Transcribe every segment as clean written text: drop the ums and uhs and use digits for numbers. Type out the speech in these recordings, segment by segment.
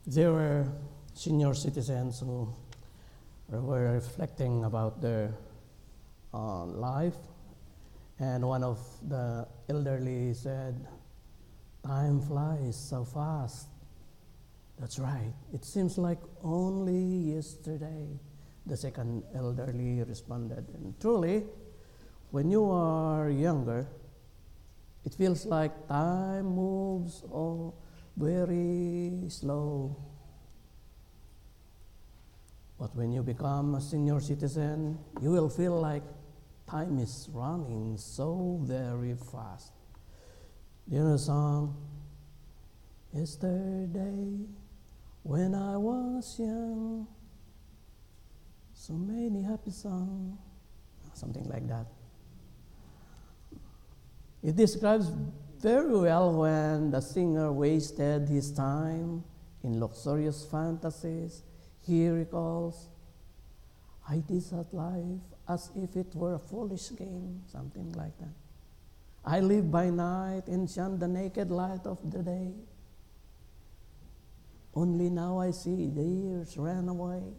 There were senior citizens who were reflecting about their life, and one of the elderly said, "Time flies so fast." That's right. It seems like only yesterday, the second elderly responded. And truly, when you are younger, it feels like time moves very slow. But when you become a senior citizen, you will feel like time is running so very fast. Do you know the song? Yesterday, when I was young, so many happy songs, something like that. It describes very well when the singer wasted his time in luxurious fantasies. He recalls, "I did that life as if it were a foolish game," something like that. "I lived by night and shunned the naked light of the day. Only now I see the years ran away.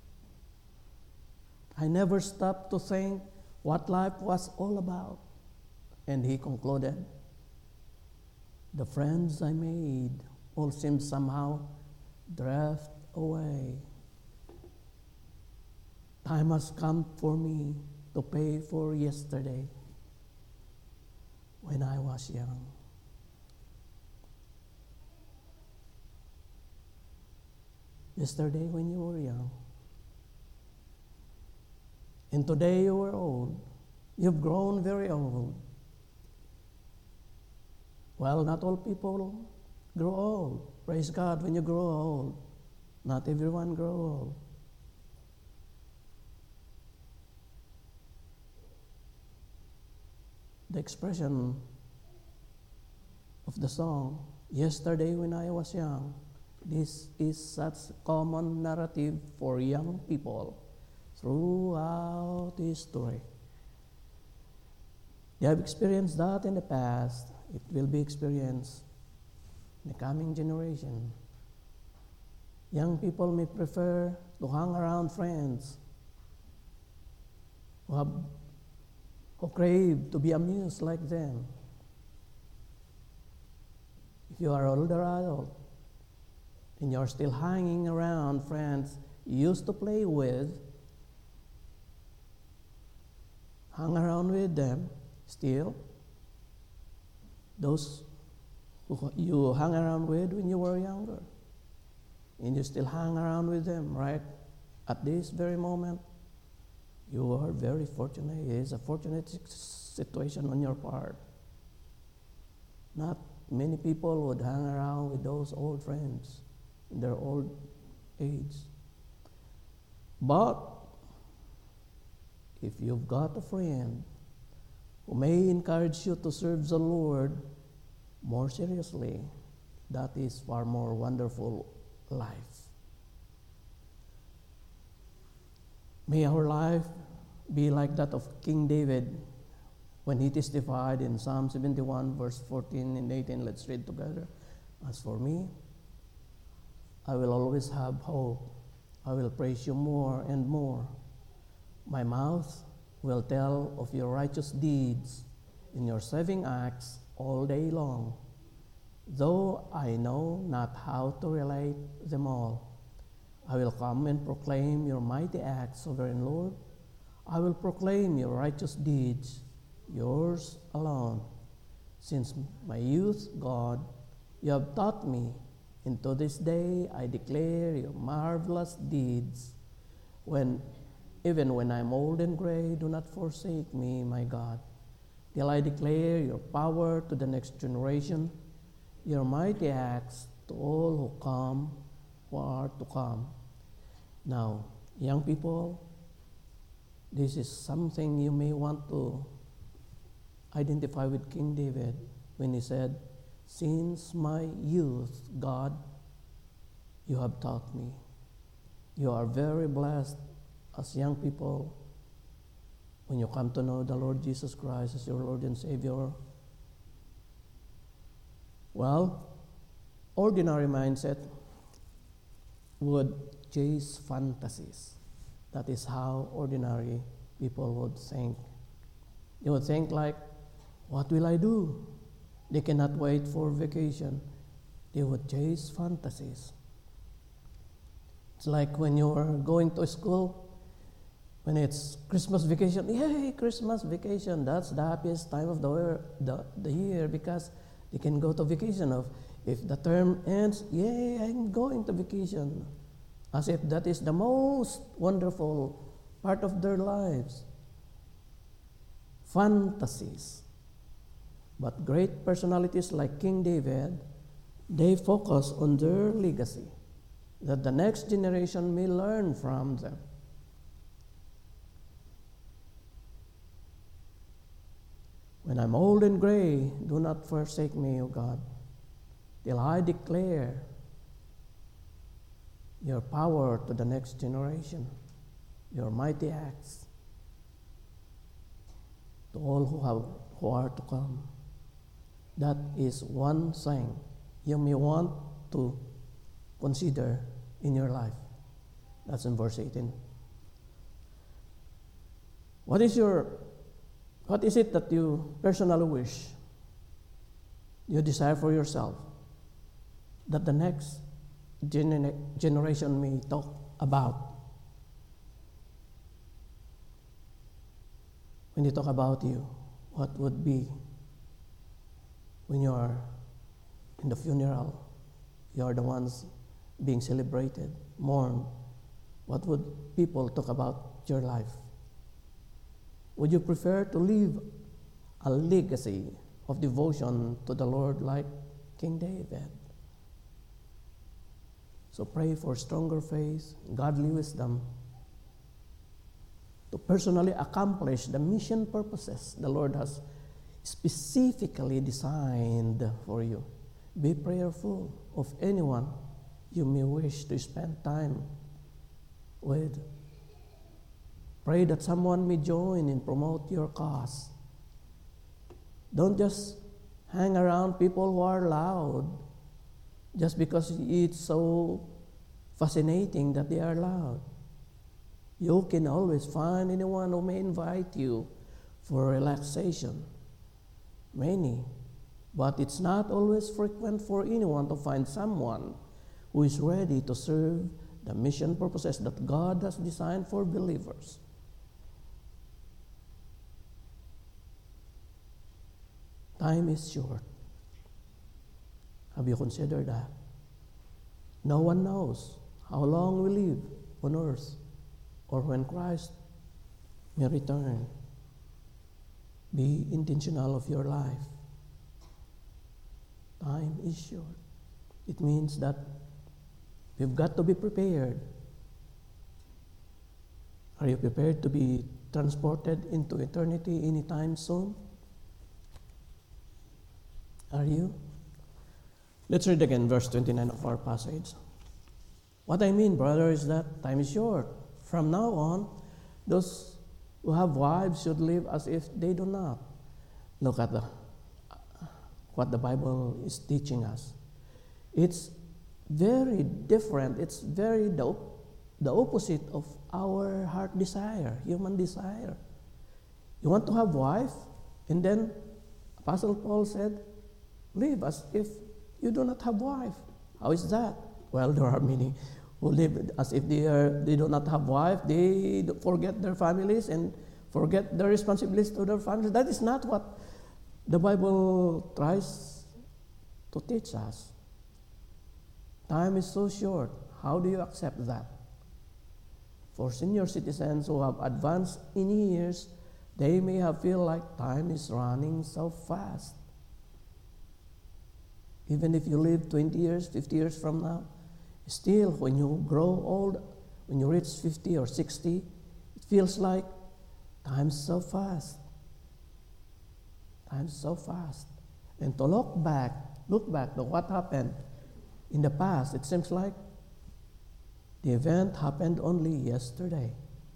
I never stopped to think what life was all about." And he concluded, "The friends I made all seem somehow drift away. Time has come for me to pay for yesterday when I was young." Yesterday when you were young, and today you were old. You've grown very old. Well, not all people grow old. Praise God when you grow old. Not everyone grow old. The expression of the song, "Yesterday when I was young," this is such a common narrative for young people throughout history. They have experienced that in the past. It will be experienced in the coming generation. Young people may prefer to hang around friends who crave to be amused like them. If you are an older adult and you're still hanging around friends you used to play with, hang around with them still. Those who you hung around with when you were younger, and you still hang around with them right at this very moment, you are very fortunate. It is a fortunate situation on your part. Not many people would hang around with those old friends in their old age. But if you've got a friend who may encourage you to serve the Lord more seriously, that is far more wonderful life. May our life be like that of King David when he testified in Psalm 71, verse 14 and 18. Let's read together. "As for me, I will always have hope. I will praise you more and more. My mouth will tell of your righteous deeds and your saving acts all day long. Though I know not how to relate them all, I will come and proclaim your mighty acts, sovereign Lord. I will proclaim your righteous deeds, yours alone. Since my youth, God, you have taught me, and to this day I declare your marvelous deeds. Even when I'm old and gray, do not forsake me, my God, till I declare your power to the next generation, your mighty acts to all who are to come." Now, young people, this is something you may want to identify with King David when he said, "Since my youth, God, you have taught me." You are very blessed as young people when you come to know the Lord Jesus Christ as your Lord and Savior. Well, ordinary mindset would chase fantasies. That is how ordinary people would think. They would think like, what will I do? They cannot wait for vacation. They would chase fantasies. It's like when you are going to school, when it's Christmas vacation, yay, Christmas vacation. That's the happiest time of the year because they can go to vacation. If the term ends, yay, I'm going to vacation. As if that is the most wonderful part of their lives. Fantasies. But great personalities like King David, they focus on their legacy, that the next generation may learn from them. When I'm old and gray, do not forsake me, O God, till I declare your power to the next generation, your mighty acts to all who are to come. That is one thing you may want to consider in your life. That's in verse 18. What is it that you personally wish, you desire for yourself, that the next generation may talk about? When you talk about you, what would be when you are in the funeral, you are the ones being celebrated, mourned? What would people talk about your life? Would you prefer to leave a legacy of devotion to the Lord like King David? So pray for stronger faith, godly wisdom, to personally accomplish the mission purposes the Lord has specifically designed for you. Be prayerful of anyone you may wish to spend time with. Pray that someone may join and promote your cause. Don't just hang around people who are loud just because it's so fascinating that they are loud. You can always find anyone who may invite you for relaxation. Many. But it's not always frequent for anyone to find someone who is ready to serve the mission purposes that God has designed for believers. Time is short. Have you considered that? No one knows how long we live on earth or when Christ may return. Be intentional of your life. Time is short. It means that we've got to be prepared. Are you prepared to be transported into eternity anytime soon? Are you? Let's read again verse 29 of our passage. What I mean, brother, is that time is short. From now on, those who have wives should live as if they do not. Look at what the Bible is teaching us. It's very different. It's very the opposite of our heart desire, human desire. You want to have wife, and then Apostle Paul said, live as if you do not have wife. How is that? Well, there are many who live as if they do not have wife. They forget their families and forget their responsibilities to their families. That is not what the Bible tries to teach us. Time is so short. How do you accept that? For senior citizens who have advanced in years, they may have feel like time is running so fast. Even if you live 20 years, 50 years from now, still when you grow old, when you reach 50 or 60, it feels like time's so fast. Time's so fast. And to look back to what happened in the past, it seems like the event happened only yesterday.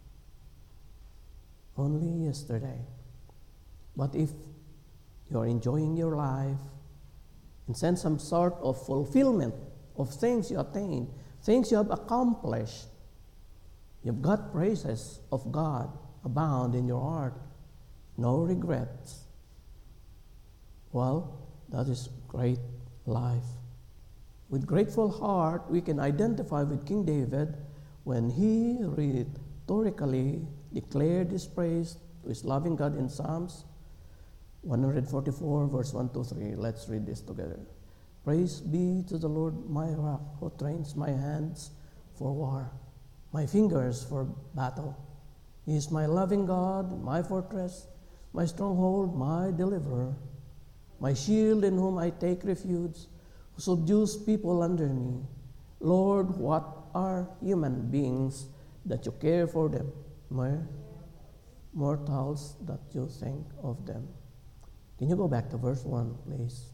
Only yesterday. But if you're enjoying your life and sense some sort of fulfillment of things you attained things you have accomplished. You've got praises of God abound in your heart. No regrets. Well, that is great life. With grateful heart, we can identify with King David when he rhetorically declared his praise to his loving God in Psalms 144, verse 1 to 3. Let's read this together. Praise be to the Lord, my rock, who trains my hands for war, my fingers for battle. He is my loving God, my fortress, my stronghold, my deliverer, my shield in whom I take refuge, who subdues people under me. Lord, what are human beings that you care for them, mere mortals that you think of them? Can you go back to verse 1, please?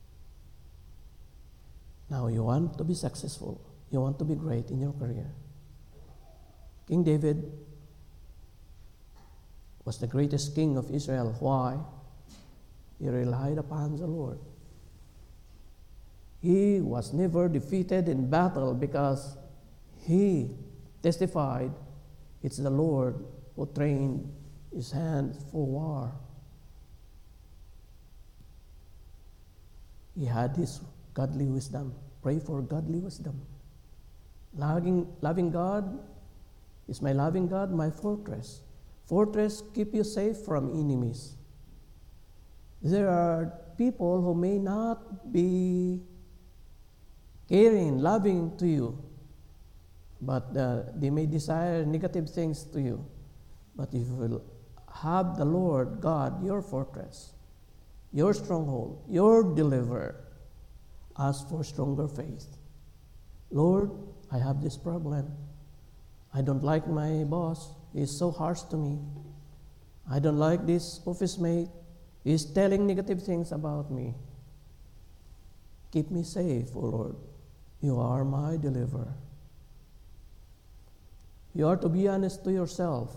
Now, you want to be successful. You want to be great in your career. King David was the greatest king of Israel. Why? He relied upon the Lord. He was never defeated in battle because he testified, it's the Lord who trained his hands for war. He had his godly wisdom. Pray for godly wisdom. Loving God is my loving God, my fortress. Fortress keep you safe from enemies. There are people who may not be caring, loving to you, but they may desire negative things to you. But if you will have the Lord God, your fortress, your stronghold, your deliverer, ask for stronger faith. Lord, I have this problem. I don't like my boss. He's so harsh to me. I don't like this office mate. He's telling negative things about me. Keep me safe, O Lord. You are my deliverer. You are to be honest to yourself.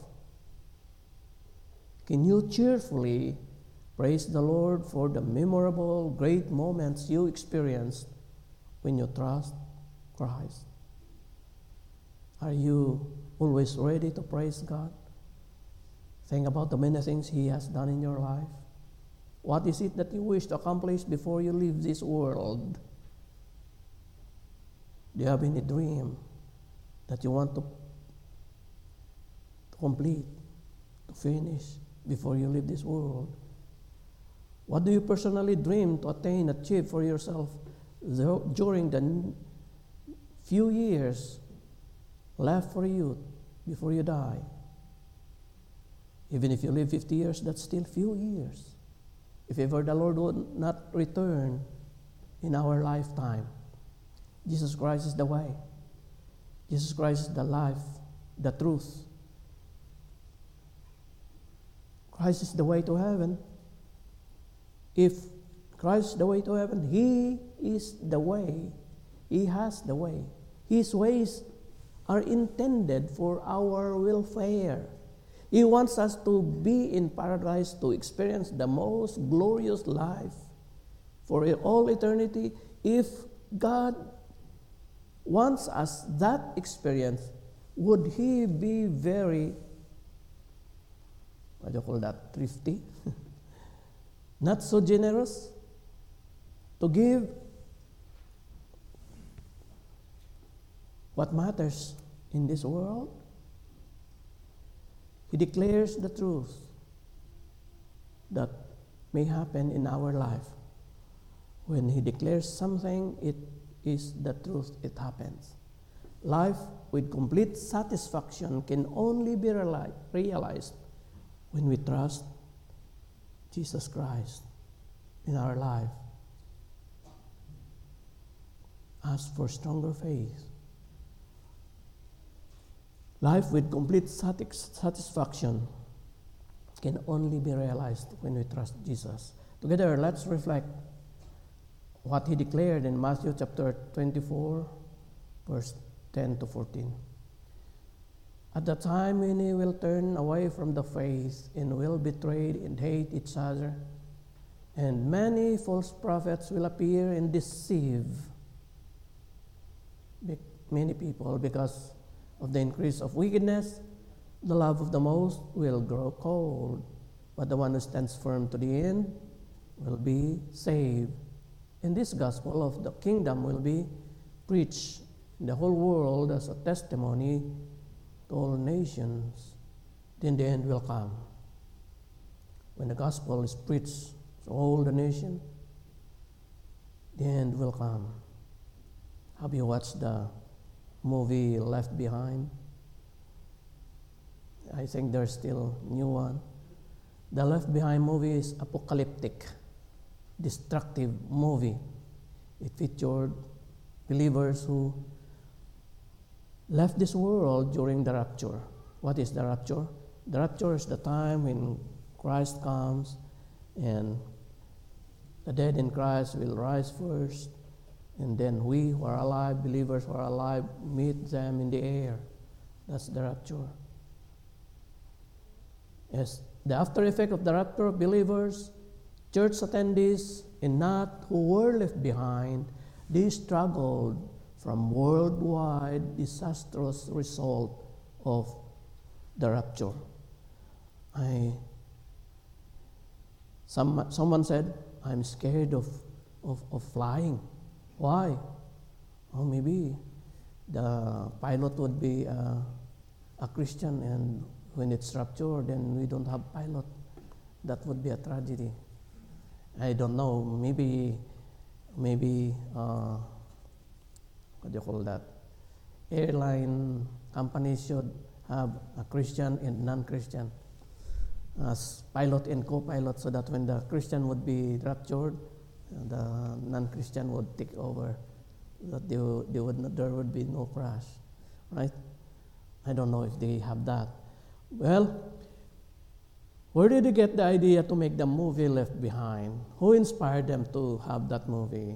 Can you cheerfully praise the Lord for the memorable, great moments you experienced when you trust Christ? Are you always ready to praise God? Think about the many things He has done in your life. What is it that you wish to accomplish before you leave this world? Do you have any dream that you want to complete, to finish before you leave this world? What do you personally dream to attain, achieve for yourself during the few years left for you before you die? Even if you live 50 years, that's still few years. If ever the Lord would not return in our lifetime, Jesus Christ is the way. Jesus Christ is the life, the truth. Christ is the way to heaven. If Christ is the way to heaven, He is the way. He has the way. His ways are intended for our welfare. He wants us to be in paradise, to experience the most glorious life for all eternity. If God wants us that experience, would He be very, what do you call that, thrifty? Not so generous to give what matters in this world? He declares the truth that may happen in our life. When He declares something, it is the truth, it happens. Life with complete satisfaction can only be realized when we trust Jesus Christ in our life. Ask for stronger faith. Life with complete satisfaction can only be realized when we trust Jesus. Together, let's reflect what He declared in Matthew chapter 24, verse 10 to 14. At the time when you will turn away from the faith and will betray and hate each other, and many false prophets will appear and deceive many people because of the increase of wickedness. The love of the most will grow cold, but the one who stands firm to the end will be saved. And this gospel of the kingdom will be preached in the whole world as a testimony to all nations. Then the end will come. When the gospel is preached to all the nation, the end will come. Have you watched the movie Left Behind? I think there's still a new one. The Left Behind movie is apocalyptic, destructive movie. It featured believers who left this world during the rapture. What is the rapture? The rapture is the time when Christ comes and the dead in Christ will rise first, and then we who are alive, believers who are alive, meet them in the air. That's the rapture. Yes, the after effect of the rapture of believers, church attendees, and not who were left behind, they struggled from worldwide disastrous result of the rapture. Someone said, I'm scared of flying. Why? Oh, maybe the pilot would be a Christian, and when it's rapture, then we don't have pilot. That would be a tragedy. I don't know. Maybe what do you call that? Airline companies should have a Christian and non-Christian as pilot and co-pilot, so that when the Christian would be raptured, the non-Christian would take over. That there would be no crash, right? I don't know if they have that. Well, where did they get the idea to make the movie Left Behind? Who inspired them to have that movie?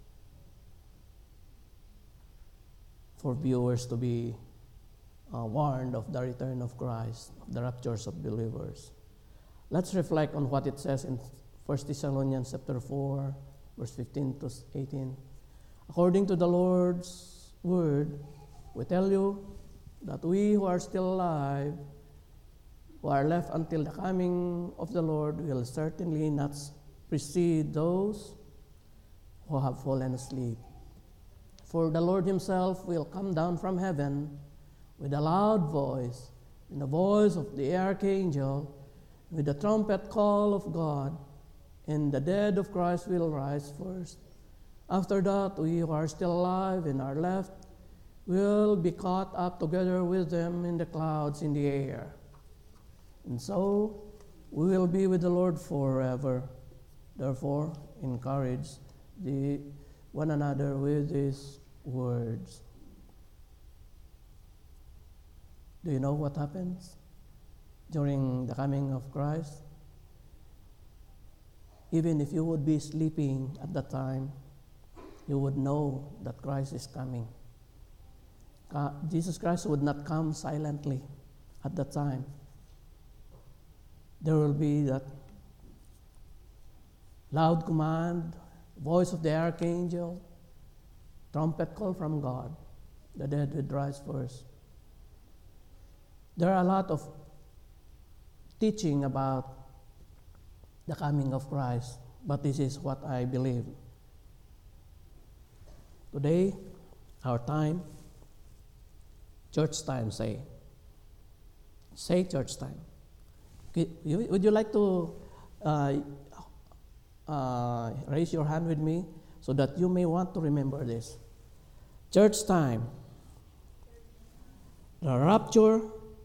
For viewers to be warned of the return of Christ, of the raptures of believers. Let's reflect on what it says in 1 Thessalonians chapter 4, verse 15 to 18. According to the Lord's word, we tell you that we who are still alive, who are left until the coming of the Lord, will certainly not precede those who have fallen asleep. For the Lord himself will come down from heaven with a loud voice, in the voice of the archangel, with the trumpet call of God, and the dead of Christ will rise first. After that, we who are still alive and are left will be caught up together with them in the clouds in the air. And so we will be with the Lord forever. Therefore, encourage one another with these words. Do you know what happens during the coming of Christ? Even if you would be sleeping at that time, you would know that Christ is coming. Jesus Christ would not come silently at that time. There will be that loud command, voice of the archangel, trumpet call from God. The dead would rise first. There are a lot of teaching about the coming of Christ, but this is what I believe. Today, our time, church time, say church time. Would you like to raise your hand with me so that you may want to remember this? Church time. The rapture.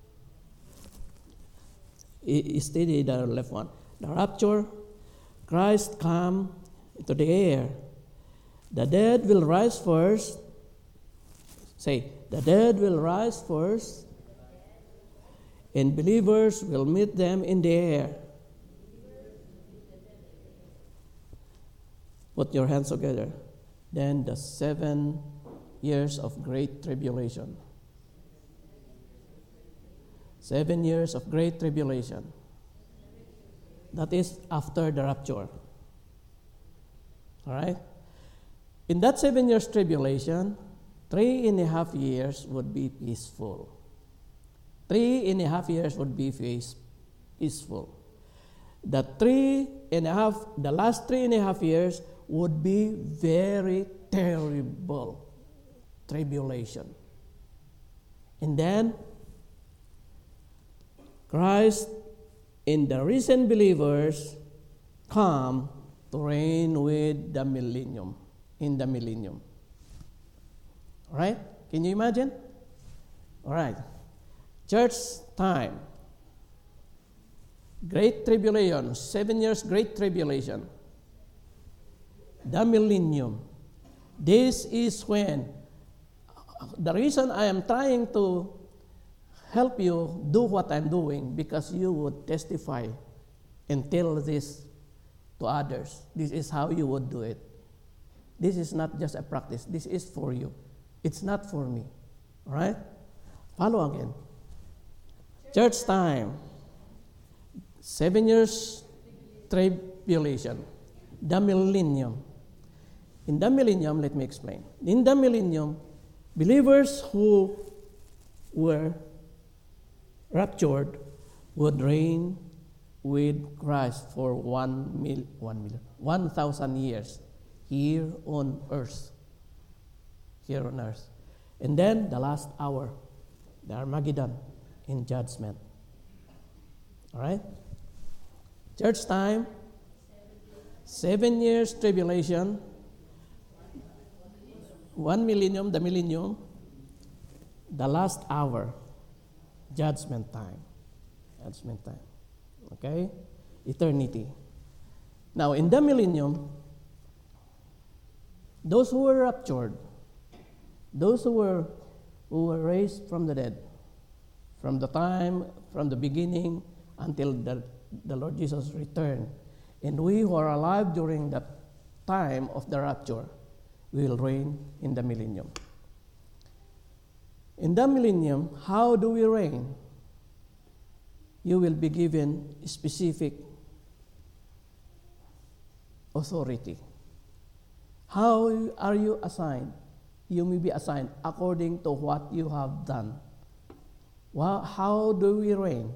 Steady, the left one. The rapture. Christ come into the air. The dead will rise first. Say, the dead will rise first, and believers will meet them in the air. Put your hands together. Then the 7 years of great tribulation. 7 years of great tribulation. That is after the rapture. All right? In that 7 years tribulation, 3.5 years would be peaceful. 3.5 years would be peaceful. The last 3.5 years would be very terrible tribulation. And then Christ and the recent believers come to reign with the millennium, in the millennium. All right? Can you imagine? All right. Church time. Great tribulation, 7 years great tribulation. The millennium. This is when, the reason I am trying to help you do what I'm doing, because you would testify and tell this to others. This is how you would do it. This is not just a practice. This is for you. It's not for me. All right? Follow again. Church time. 7 years tribulation. The millennium. In the millennium, let me explain. In the millennium, believers who were raptured would reign with Christ for 1,000 years here on earth. Here on earth. And then the last hour, the Armageddon in judgment. All right? Church time, 7 years tribulation, 1 millennium, the millennium, the last hour, judgment time. Judgment time. Okay? Eternity. Now, in the millennium, those who were raptured, those who were raised from the dead, from the beginning until the Lord Jesus returned, and we who are alive during the time of the rapture, we will reign in the millennium. In the millennium, how do we reign? You will be given specific authority. How are you assigned? You may be assigned according to what you have done. Well, how do we reign?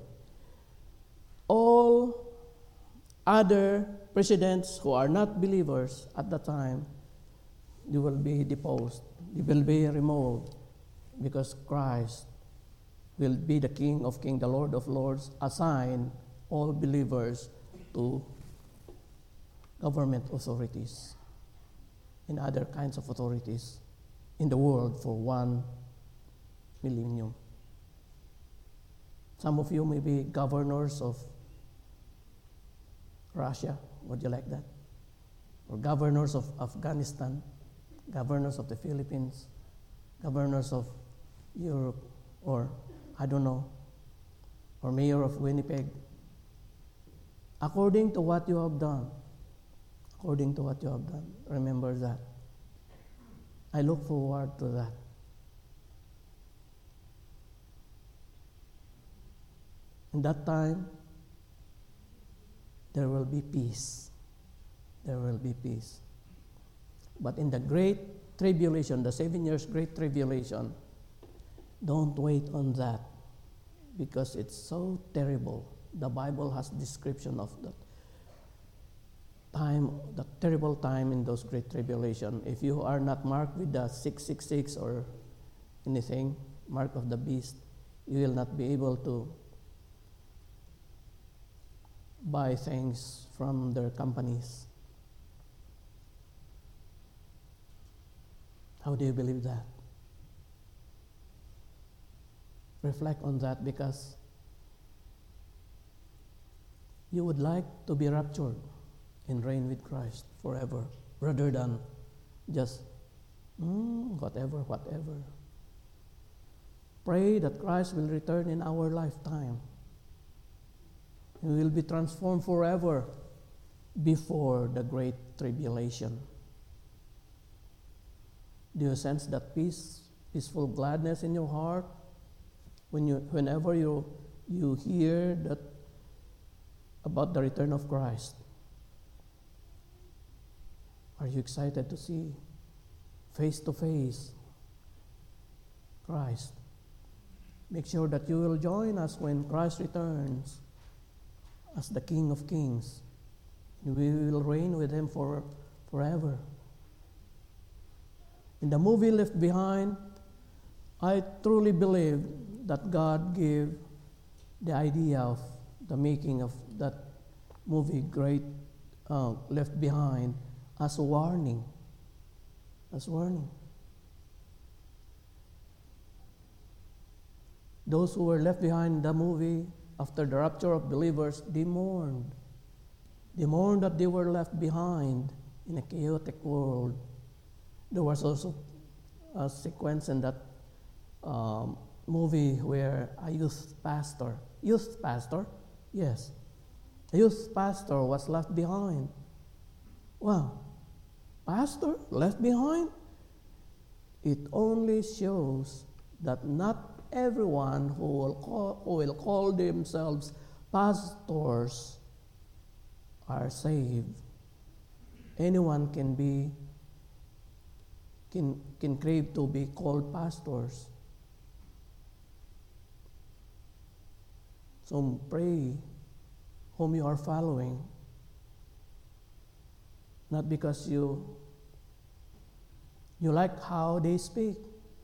All other presidents who are not believers at the time, they will be deposed, they will be removed, because Christ will be the King of Kings, the Lord of Lords, assign all believers to government authorities and other kinds of authorities in the world for 1 millennium. Some of you may be governors of Russia. Would you like that? Or governors of Afghanistan, governors of the Philippines, governors of Europe, or I don't know, or mayor of Winnipeg. According to what you have done, according to what you have done, remember that. I look forward to that. In that time, there will be peace. There will be peace. But in the great tribulation, the 7 years great tribulation, don't wait on that, because it's so terrible. The Bible has description of that time, the terrible time in those great tribulation. If you are not marked with the 666 or anything, mark of the beast, you will not be able to buy things from their companies. How do you believe that? Reflect on that, because you would like to be raptured and reign with Christ forever, rather than just whatever. Pray that Christ will return in our lifetime. We will be transformed forever before the great tribulation. Do you sense that peaceful gladness in your heart whenever you hear that about the return of Christ? Are you excited to see face to face Christ. Make sure that you will join us when Christ returns as the King of Kings. We will reign with Him forever. In the movie Left Behind, I truly believe that God gave the idea of the making of that movie, Left Behind, as a warning. As warning. Those who were left behind in the movie after the rapture of believers, they mourned. They mourned that they were left behind in a chaotic world. There was also a sequence in that movie where a youth pastor, yes, a youth pastor was left behind. Wow, pastor left behind? It only shows that not everyone who will call themselves pastors are saved. Anyone can crave to be called pastors. So pray whom you are following, not because you like how they speak.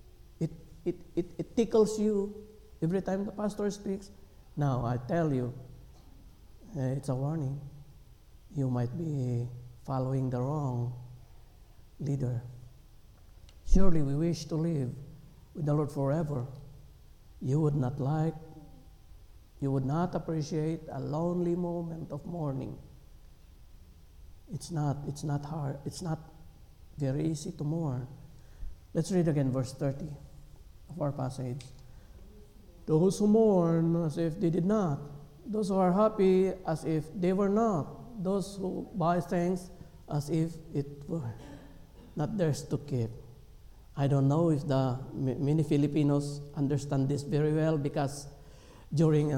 It tickles you every time the pastor speaks. Now, I tell you, it's a warning. You might be following the wrong leader. Surely we wish to live with the Lord forever. You would not appreciate a lonely moment of mourning. It's not hard. It's not very easy to mourn. Let's read again verse 30 of our passage. Those who mourn as if they did not. Those who are happy as if they were not. Those who buy things as if it were not theirs to keep. I don't know if the many Filipinos understand this very well, because during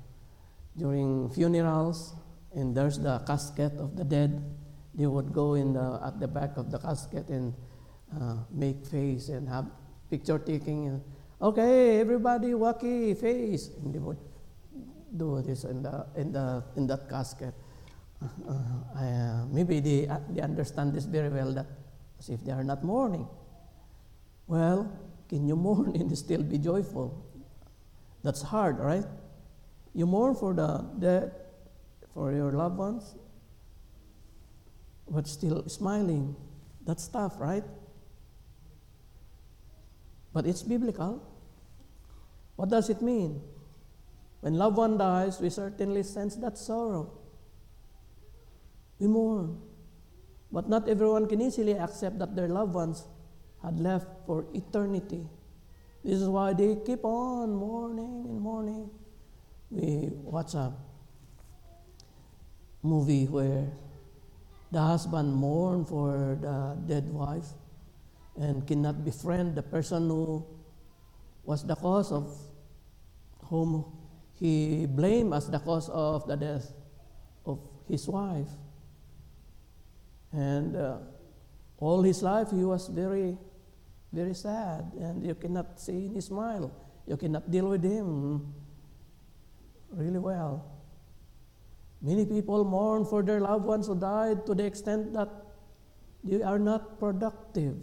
funerals, and there's the casket of the dead, they would go at the back of the casket and make face and have picture taking. And, okay, everybody, wacky face, and they would do this in that casket. Maybe they understand this very well, that as if they are not mourning. Well, can you mourn and still be joyful? That's hard, right? You mourn for the dead, for your loved ones, but still smiling. That's tough, right? But it's biblical. What does it mean? When loved one dies, we certainly sense that sorrow. We mourn. But not everyone can easily accept that their loved ones had left for eternity. This is why they keep on mourning and mourning. We watch a movie where the husband mourned for the dead wife and cannot befriend the person who was the cause of, whom he blamed as the cause of the death of his wife. And all his life he was very, very sad, and you cannot see his smile. You cannot deal with him really well. Many people mourn for their loved ones who died to the extent that they are not productive.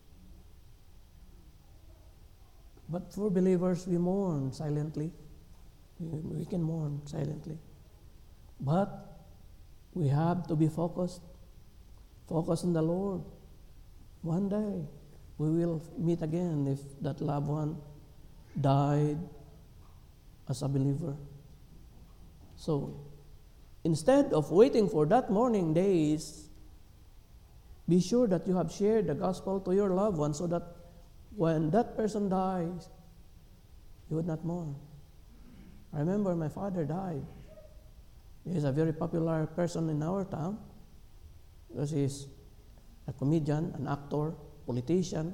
But for believers, we mourn silently. We can mourn silently. But we have to be focused on the Lord. One day, we will meet again if that loved one died as a believer. So, instead of waiting for that mourning days, be sure that you have shared the gospel to your loved one, so that when that person dies, you would not mourn. I remember my father died. He is a very popular person in our town, because he is a comedian, an actor, politician.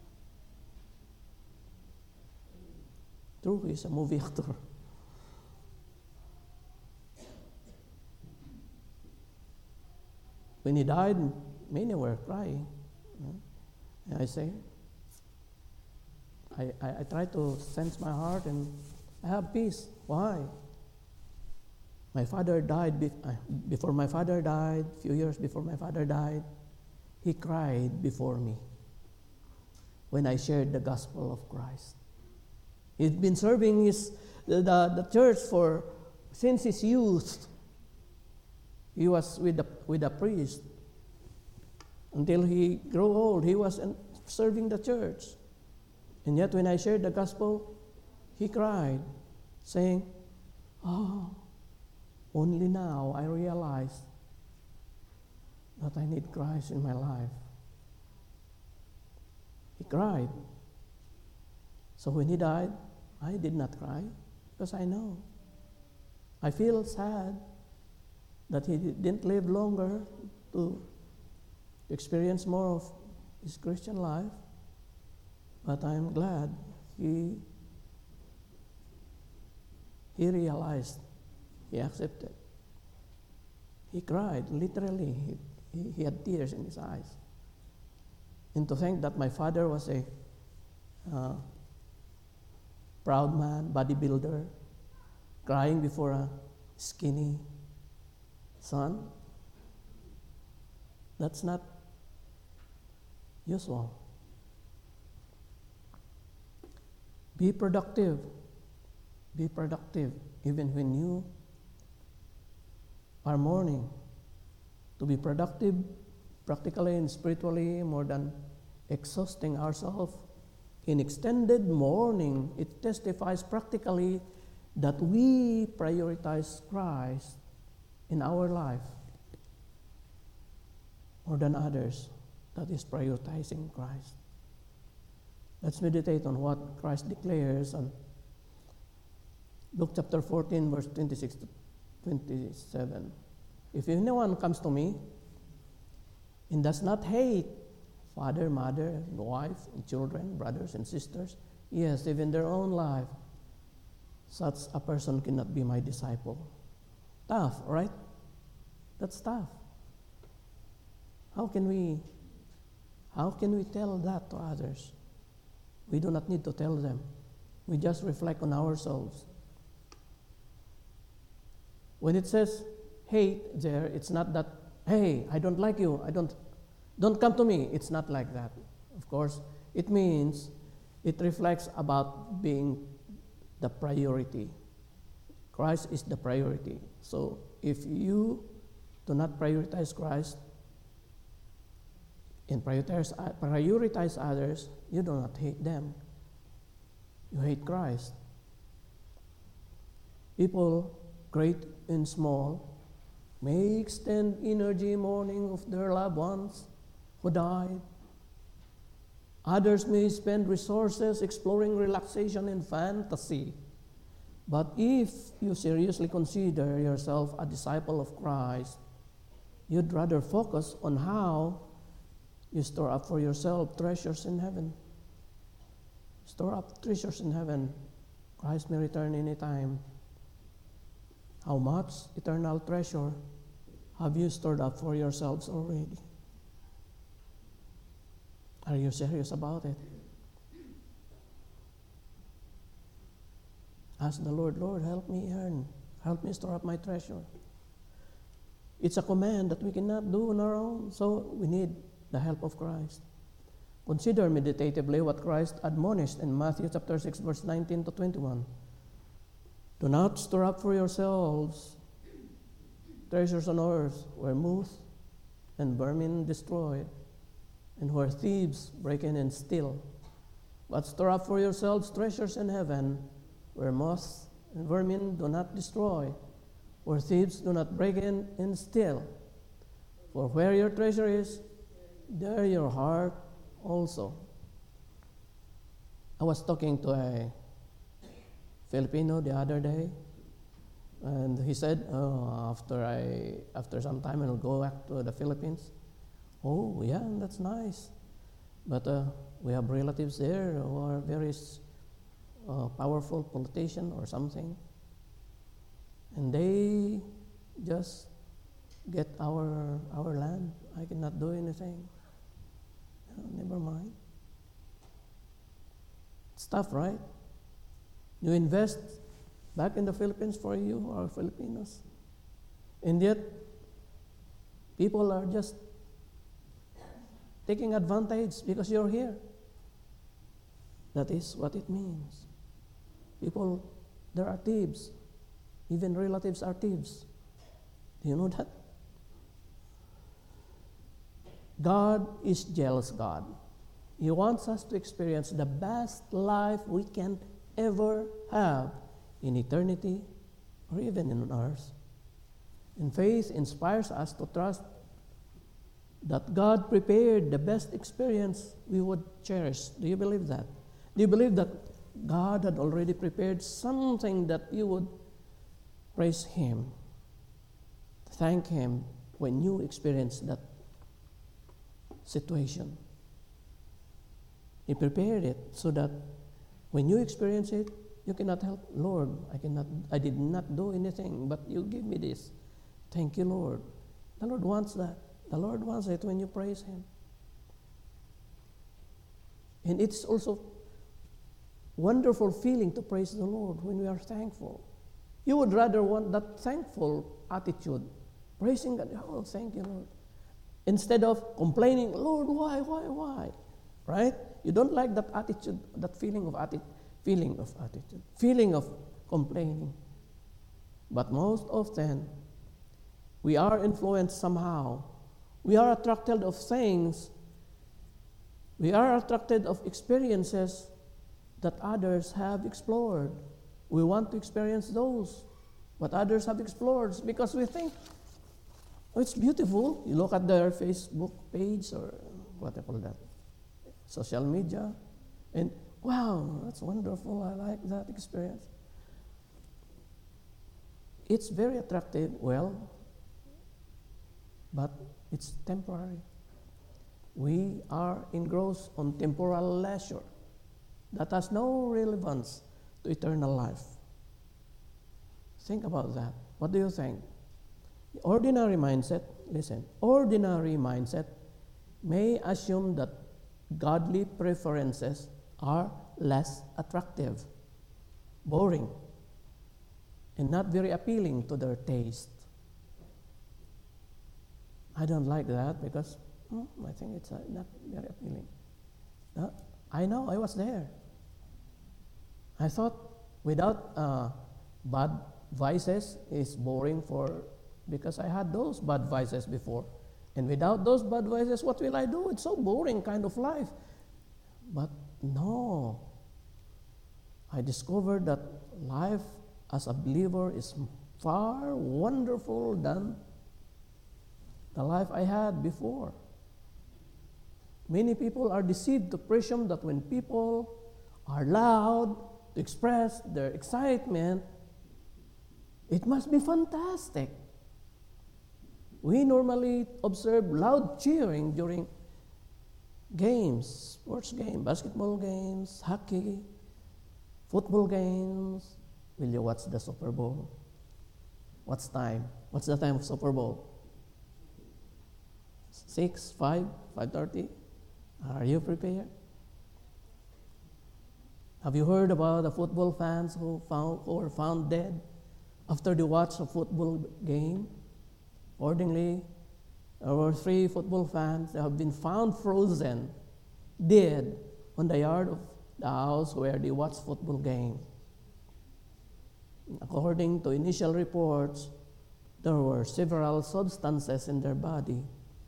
True, he is a movie actor. When he died, many were crying. And I say, I try to sense my heart and I have peace. Why? My father died, before my father died, a few years before my father died, he cried before me when I shared the gospel of Christ. He'd been serving the church since his youth. He was with a priest. Until he grew old, he was serving the church. And yet when I shared the gospel, he cried, saying, "Oh, only now I realize that I need Christ in my life." He cried. So when he died, I did not cry because I know. I feel sad that he didn't live longer to experience more of his Christian life, but I am glad he realized, he accepted. He cried, literally. He had tears in his eyes. And to think that my father was a proud man, bodybuilder, crying before a skinny son, that's not usual. Be productive. Be productive even when you are mourning. To be productive practically and spiritually, more than exhausting ourselves in extended mourning, it testifies practically that we prioritize Christ in our life more than others. That is prioritizing Christ. Let's meditate on what Christ declares on Luke chapter 14, verse 26 to 27. If anyone comes to me and does not hate father, mother, wife, and children, brothers and sisters, yes, even their own life, such a person cannot be my disciple. Tough, right? That's tough. How can we tell that to others? We do not need to tell them. We just reflect on ourselves. When it says hate there, it's not that, hey, I don't like you, don't come to me. It's not like that. Of course, it means it reflects about being the priority. Christ is the priority. So if you do not prioritize Christ and prioritize others, you do not hate them. You hate Christ. People, great and small, may extend energy mourning of their loved ones who died. Others may spend resources exploring relaxation and fantasy. But if you seriously consider yourself a disciple of Christ, you'd rather focus on how you store up for yourself treasures in heaven. Store up treasures in heaven. Christ may return anytime. How much eternal treasure have you stored up for yourselves already? Are you serious about it? Ask the Lord, Lord, help me earn. Help me store up my treasure. It's a command that we cannot do on our own, so we need the help of Christ. Consider meditatively what Christ admonished in Matthew chapter 6, verse 19 to 21. Do not store up for yourselves treasures on earth where moth and vermin destroy, and where thieves break in and steal. But store up for yourselves treasures in heaven where moth and vermin do not destroy, where thieves do not break in and steal. For where your treasure is, there your heart also. I was talking to a Filipino the other day, and he said, after some time I'll go back to the Philippines. Oh, yeah, that's nice. But we have relatives there who are very powerful politician or something, and they just get our land. I cannot do anything. Never mind. It's stuff, right? You invest back in the Philippines for you or Filipinos. And yet, people are just taking advantage because you're here. That is what it means. People, there are thieves. Even relatives are thieves. Do you know that? God is jealous God. He wants us to experience the best life we can ever have in eternity or even in ours. And faith inspires us to trust that God prepared the best experience we would cherish. Do you believe that? Do you believe that God had already prepared something that you would praise Him, thank Him when you experience that situation? He prepared it so that when you experience it, you cannot help, Lord, I did not do anything, but you give me this. Thank you, Lord. The Lord wants that. The Lord wants it when you praise Him. And it's also wonderful feeling to praise the Lord when we are thankful. You would rather want that thankful attitude, praising God. Oh, thank you, Lord. Instead of complaining, Lord, why? Right? You don't like that attitude, that feeling of complaining. But most often, we are influenced somehow. We are attracted of things. We are attracted of experiences that others have explored. We want to experience those, what others have explored, because we think, oh, it's beautiful. You look at their Facebook page or what I call that, social media, and wow, that's wonderful. I like that experience. It's very attractive, but it's temporary. We are engrossed on temporal leisure that has no relevance to eternal life. Think about that. What do you think? The ordinary mindset may assume that godly preferences are less attractive, boring, and not very appealing to their taste. I don't like that because I think it's not very appealing. I know, I was there. I thought without bad vices is boring because I had those bad vices before. And without those bad vices, what will I do? It's so boring kind of life. But no. I discovered that life as a believer is far wonderful than the life I had before. Many people are deceived to presume that when people are loud to express their excitement, it must be fantastic. We normally observe loud cheering during games, sports games, basketball games, hockey, football games. Will you watch the Super Bowl? What's time? What's the time of Super Bowl? 6, 5, 5:30? Are you prepared? Have you heard about the football fans who were found dead after they watched a football game? Accordingly, there were 3 football fans that have been found frozen, dead, on the yard of the house where they watched football game. According to initial reports, there were several substances in their body.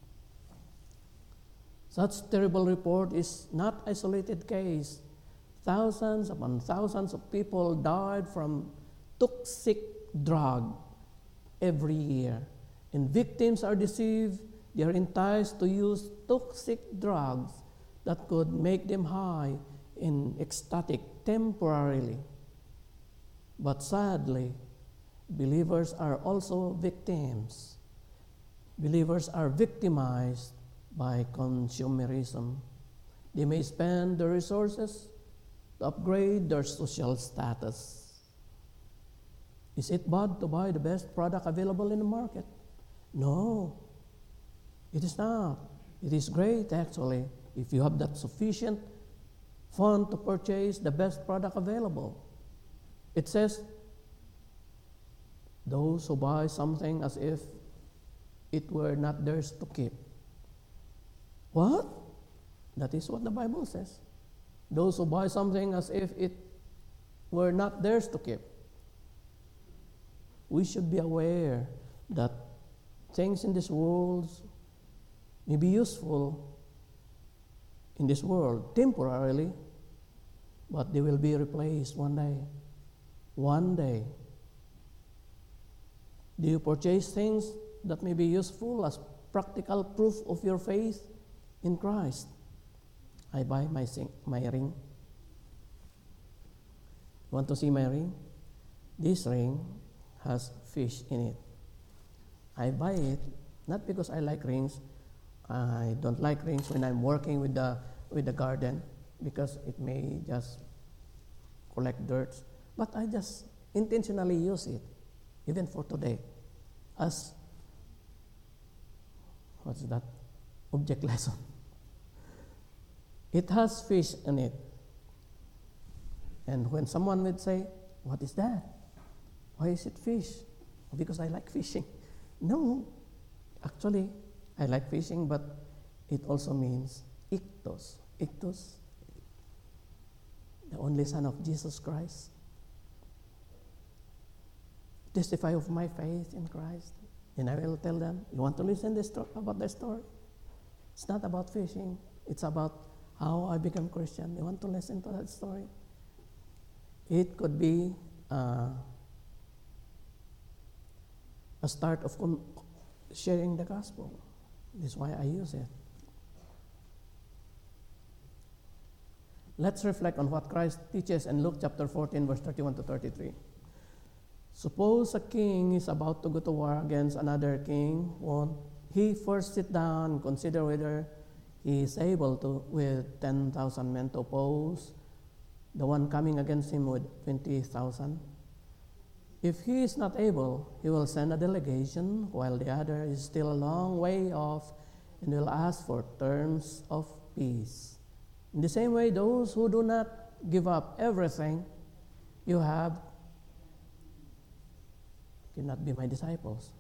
Such terrible report is not isolated case. Thousands upon thousands of people died from toxic drug every year. And victims are deceived. They are enticed to use toxic drugs that could make them high and ecstatic temporarily. But sadly, believers are also victims. Believers are victimized by consumerism. They may spend their resources to upgrade their social status. Is it bad to buy the best product available in the market? No, it is not. It is great, actually, if you have that sufficient fund to purchase the best product available. It says, those who buy something as if it were not theirs to keep. What? That is what the Bible says. Those who buy something as if it were not theirs to keep. We should be aware that things in this world may be useful in this world temporarily, but they will be replaced one day. One day. Do you purchase things that may be useful as practical proof of your faith in Christ? I buy my ring. Want to see my ring? This ring has fish in it. I buy it not because I like rings. I don't like rings when I'm working with the garden because it may just collect dirt. But I just intentionally use it, even for today, as what's that? Object lesson. It has fish in it. And when someone would say, "What is that? Why is it fish?" Because I like fishing. No, actually, I like fishing, but it also means ichthos. Ichthos, the only Son of Jesus Christ. Testify of my faith in Christ. And I will tell them, you want to listen about the story? It's not about fishing. It's about how I became Christian. You want to listen to that story? It could be a start of sharing the gospel. This is why I use it. Let's reflect on what Christ teaches in Luke chapter 14, verse 31 to 33. Suppose a king is about to go to war against another king. Won't he first sit down and consider whether he is able to, with 10,000 men, to oppose the one coming against him with 20,000? If he is not able, he will send a delegation while the other is still a long way off and will ask for terms of peace. In the same way, those who do not give up everything you have cannot be my disciples.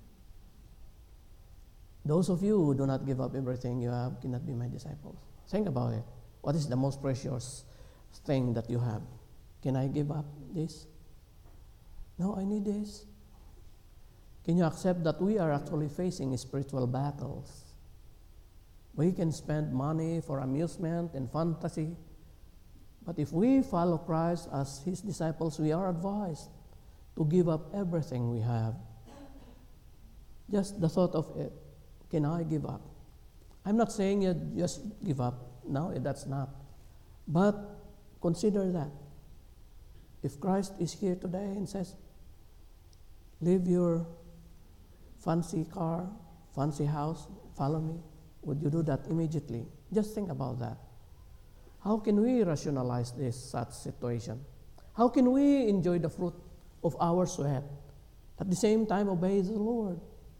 Those of you who do not give up everything you have cannot be my disciples. Think about it. What is the most precious thing that you have? Can I give up this? No, I need this. Can you accept that we are actually facing spiritual battles? We can spend money for amusement and fantasy, but if we follow Christ as His disciples, we are advised to give up everything we have. Just the thought of it, can I give up? I'm not saying you just give up. No, that's not. But consider that. If Christ is here today and says, leave your fancy car, fancy house, follow me, would you do that immediately? Just think about that. How can we rationalize this such situation? How can we enjoy the fruit of our sweat, at the same time obey the Lord?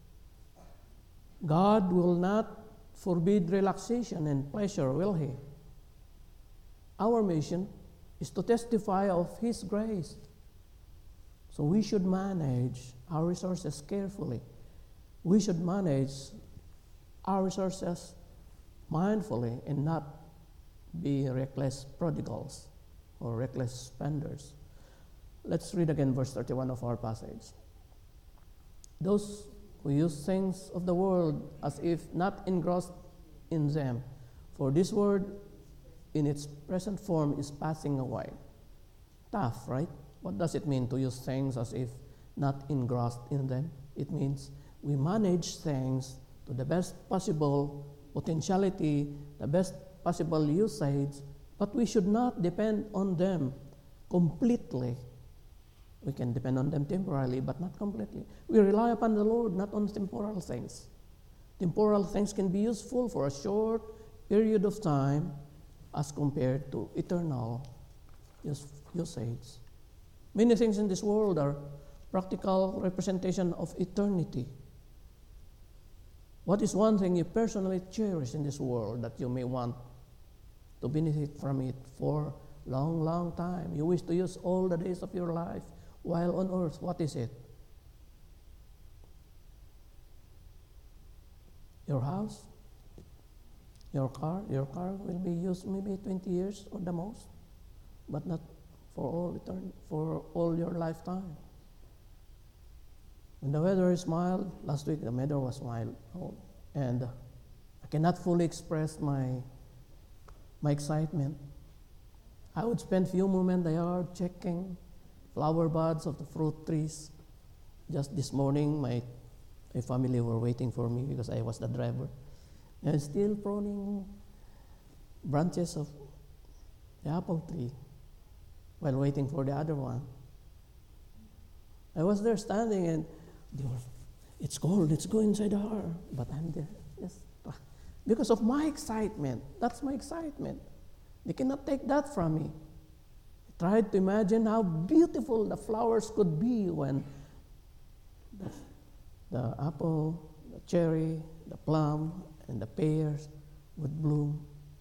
God will not forbid relaxation and pleasure, will He? Our mission is to testify of His grace. So we should manage our resources carefully. We should manage our resources mindfully and not be reckless prodigals or reckless spenders. Let's read again verse 31 of our passage. Those who use things of the world as if not engrossed in them, for this world in its present form is passing away. Tough, right? What does it mean to use things as if not engrossed in them? It means we manage things to the best possible potentiality, the best possible usage, but we should not depend on them completely. We can depend on them temporarily, but not completely. We rely upon the Lord, not on temporal things. Temporal things can be useful for a short period of time as compared to eternal usage. Many things in this world are practical representation of eternity. What is one thing you personally cherish in this world that you may want to benefit from it for long, long time. You wish to use all the days of your life while on earth. What is it? Your house? Your car? Your car will be used maybe 20 years or the most, but not for all your lifetime. When the weather is mild, last week the weather was mild, and I cannot fully express my excitement. I would spend few moments in the yard checking flower buds of the fruit trees. Just this morning, my family were waiting for me because I was the driver. And still pruning branches of the apple tree while waiting for the other one. I was there standing and they were, it's cold, let's go inside the car. But I'm there, yes. Because of my excitement. That's my excitement. They cannot take that from me. I tried to imagine how beautiful the flowers could be when the apple, the cherry, the plum, and the pears would bloom.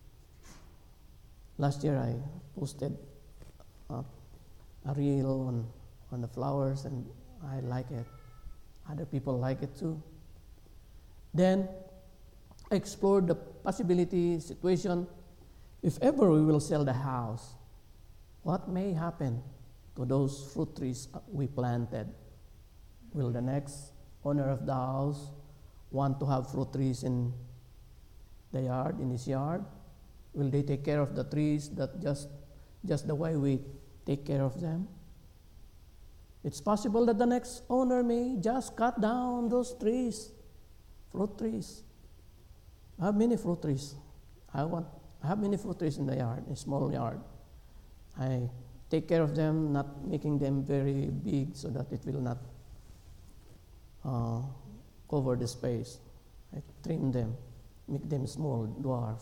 Last year I posted a reel on the flowers, and I like it. Other people like it too. Then I explored the possibility situation. If ever we will sell the house, what may happen to those fruit trees we planted? Will the next owner of the house want to have fruit trees in the yard, in his yard? Will they take care of the trees that just the way we take care of them? It's possible that the next owner may just cut down those trees, fruit trees. I have many fruit trees. I have many fruit trees in the yard, a small yard. I take care of them, not making them very big so that it will not cover the space. I trim them, make them small, dwarf.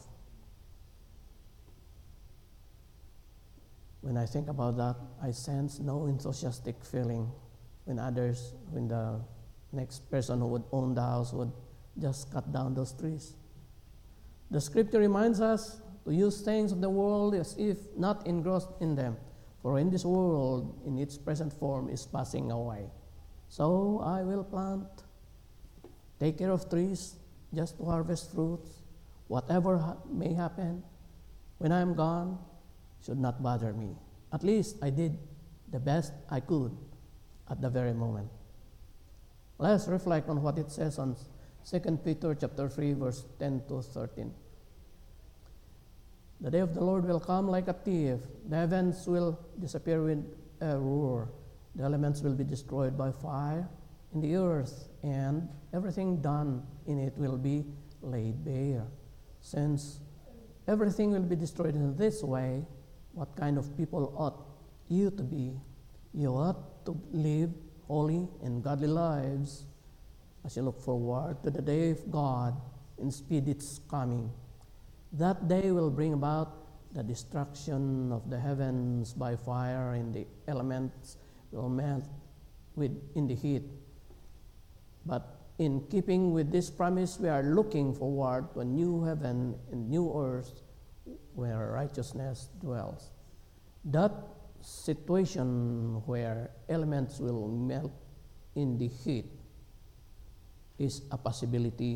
When I think about that, I sense no enthusiastic feeling when the next person who would own the house would just cut down those trees. The scripture reminds us to use things of the world as if not engrossed in them. For in this world, in its present form, is passing away. So I will plant, take care of trees, just to harvest fruits. Whatever may happen, when I am gone, should not bother me. At least I did the best I could at the very moment. Let's reflect on what it says on 2 Peter chapter 3, verse 10 to 13. The day of the Lord will come like a thief. The heavens will disappear with a roar. The elements will be destroyed by fire in the earth, and everything done in it will be laid bare. Since everything will be destroyed in this way, what kind of people ought you to be? You ought to live holy and godly lives as you look forward to the day of God and speed its coming. That day will bring about the destruction of the heavens by fire, and the elements will melt in the heat. But in keeping with this promise, we are looking forward to a new heaven and new earth where righteousness dwells. That situation where elements will melt in the heat is a possibility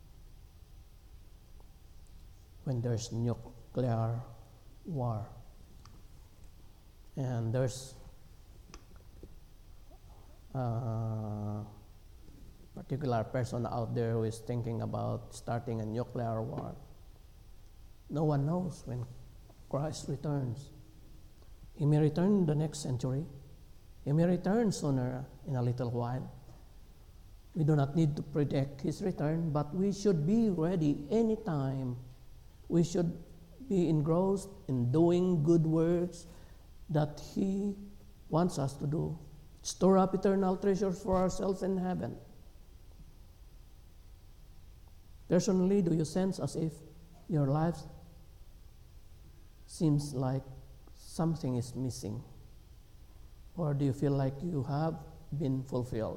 when there's nuclear war. And there's a particular person out there who is thinking about starting a nuclear war. No one knows when Christ returns. He may return the next century. He may return sooner in a little while. We do not need to predict his return, but we should be ready anytime. We should be engrossed in doing good works that he wants us to do. Store up eternal treasures for ourselves in heaven. Personally, do you sense as if your life seems like something is missing? Or do you feel like you have been fulfilled?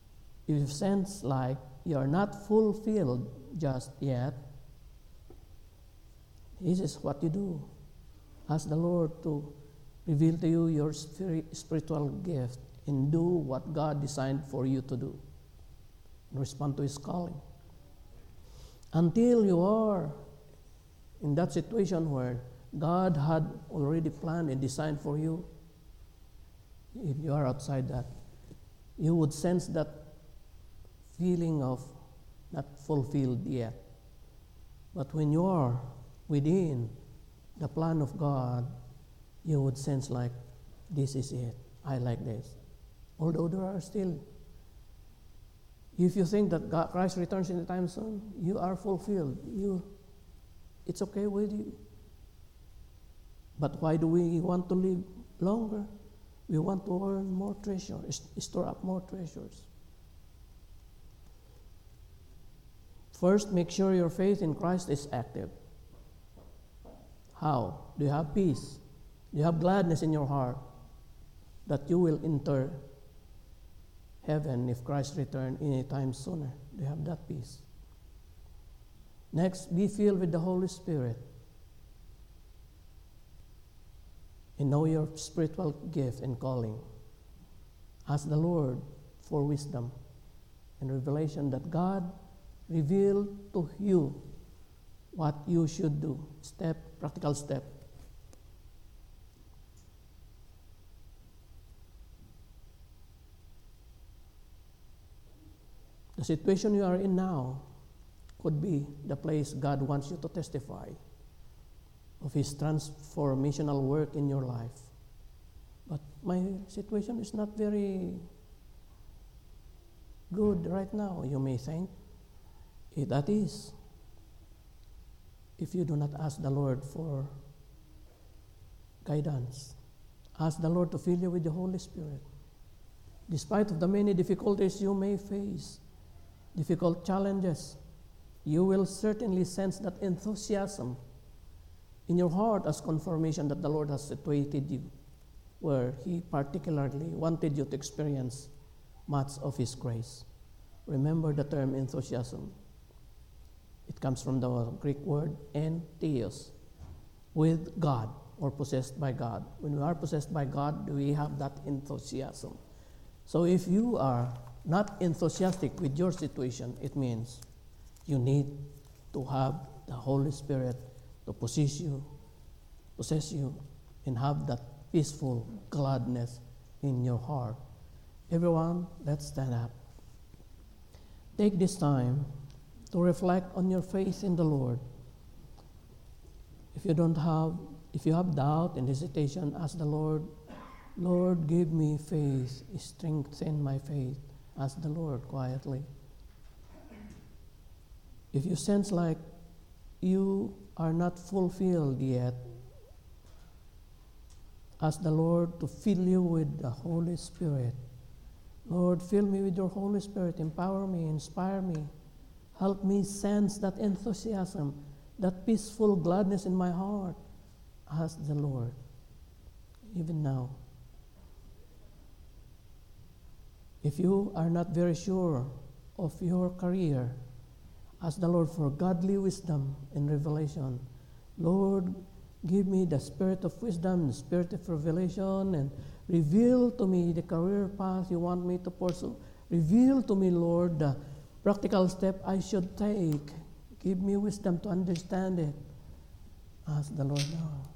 If you sense like you are not fulfilled just yet, This is what you do. Ask the Lord to reveal to you your spiritual gift and do what God designed for you to do. And respond to His calling. Until you are in that situation where God had already planned and designed for you, if you are outside that, you would sense that feeling of not fulfilled yet. But when you are within the plan of God, you would sense like, this is it. I like this. Although there are still, if you think that Christ returns in the time soon, you are fulfilled. It's okay with you. But why do we want to live longer? We want to earn more treasure, store up more treasures. First, make sure your faith in Christ is active. How? Do you have peace? Do you have gladness in your heart that you will enter heaven if Christ returns any time sooner? Do you have that peace? Next, be filled with the Holy Spirit. And know your spiritual gift and calling. Ask the Lord for wisdom and revelation that God revealed to you what you should do. Practical step. The situation you are in now could be the place God wants you to testify of His transformational work in your life. But my situation is not very good right now, you may think. That is, if you do not ask the Lord for guidance. Ask the Lord to fill you with the Holy Spirit. Despite of the many difficulties you may face, difficult challenges, you will certainly sense that enthusiasm in your heart as confirmation that the Lord has situated you where He particularly wanted you to experience much of His grace. Remember the term enthusiasm. It comes from the Greek word entheos, with God or possessed by God. When we are possessed by God, we have that enthusiasm. So if you are not enthusiastic with your situation, it means you need to have the Holy Spirit to possess you, and have that peaceful gladness in your heart. Everyone, let's stand up. Take this time to reflect on your faith in the Lord. If you have doubt and hesitation, ask the Lord, Lord, give me faith, strengthen my faith. Ask the Lord quietly. If you sense like you are not fulfilled yet, ask the Lord to fill you with the Holy Spirit. Lord, fill me with your Holy Spirit. Empower me, inspire me. Help me sense that enthusiasm, that peaceful gladness in my heart. Ask the Lord, even now. If you are not very sure of your career, ask the Lord for godly wisdom and revelation. Lord, give me the spirit of wisdom, the spirit of revelation, and reveal to me the career path you want me to pursue. Reveal to me, Lord, the practical step I should take. Give me wisdom to understand it. Ask the Lord now.